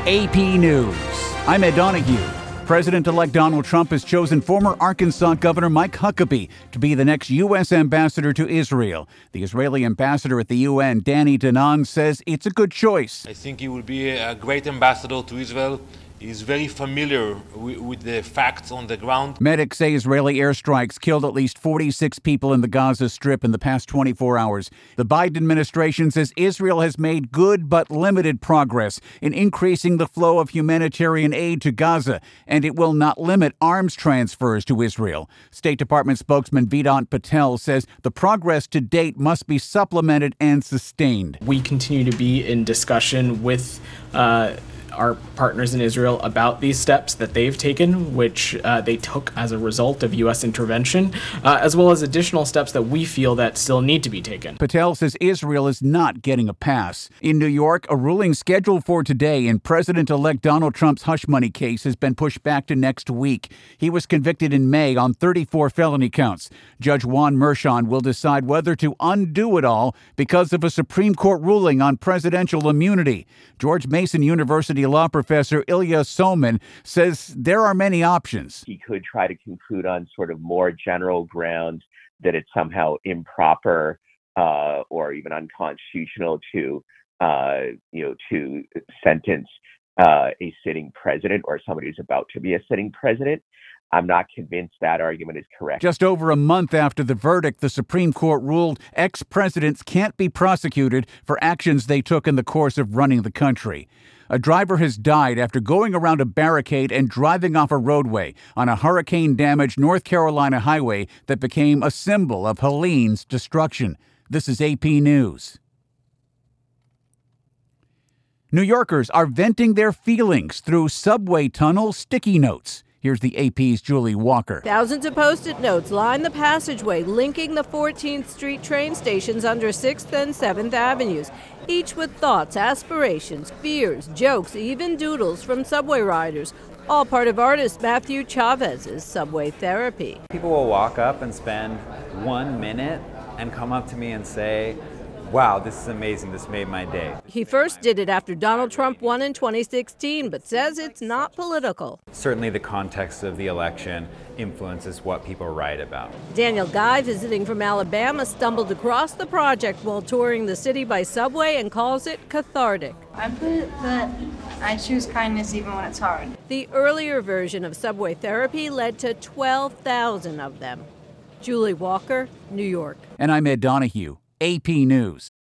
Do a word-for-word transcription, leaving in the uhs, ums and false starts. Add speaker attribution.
Speaker 1: A P News. I'm Ed Donahue. President-elect Donald Trump has chosen former Arkansas Governor Mike Huckabee to be the next U S ambassador to Israel. The Israeli ambassador at the U N, Danny Danon, says it's a good choice.
Speaker 2: I think he will be a great ambassador to Israel. He's very familiar with, with the facts on the ground.
Speaker 1: Medics say Israeli airstrikes killed at least forty-six people in the Gaza Strip in the past twenty-four hours. The Biden administration says Israel has made good but limited progress in increasing the flow of humanitarian aid to Gaza, and it will not limit arms transfers to Israel. State Department spokesman Vedant Patel says the progress to date must be supplemented and sustained.
Speaker 3: We continue to be in discussion with uh, our partners in Israel about these steps that they've taken, which uh, they took as a result of U S intervention, uh, as well as additional steps that we feel that still need to be taken.
Speaker 1: Patel says Israel is not getting a pass. In New York, a ruling scheduled for today in President-elect Donald Trump's hush money case has been pushed back to next week. He was convicted in May on thirty-four felony counts. Judge Juan Merchan will decide whether to undo it all because of a Supreme Court ruling on presidential immunity. George Mason University law professor Ilya Soman says there are many options.
Speaker 4: He could try to conclude on sort of more general grounds that it's somehow improper uh, or even unconstitutional to, uh, you know, to sentence uh, a sitting president or somebody who's about to be a sitting president. I'm not convinced that argument is correct.
Speaker 1: Just over a month after the verdict, the Supreme Court ruled ex-presidents can't be prosecuted for actions they took in the course of running the country. A driver has died after going around a barricade and driving off a roadway on a hurricane-damaged North Carolina highway that became a symbol of Helene's destruction. This is A P News. New Yorkers are venting their feelings through subway tunnel sticky notes. Here's the A P's Julie Walker.
Speaker 5: Thousands of Post-it notes line the passageway linking the fourteenth Street train stations under sixth and seventh Avenues, each with thoughts, aspirations, fears, jokes, even doodles from subway riders, all part of artist Matthew Chavez's Subway Therapy.
Speaker 6: People will walk up and spend one minute and come up to me and say, "Wow, this is amazing. This made my day."
Speaker 5: He first did it after Donald Trump won in twenty sixteen, but says it's not political.
Speaker 6: Certainly the context of the election influences what people write about.
Speaker 5: Daniel Guy, visiting from Alabama, stumbled across the project while touring the city by subway and calls it cathartic.
Speaker 7: I put that I choose kindness even when it's hard.
Speaker 5: The earlier version of Subway Therapy led to twelve thousand of them. Julie Walker, New York.
Speaker 1: And I'm Ed Donahue, A P News.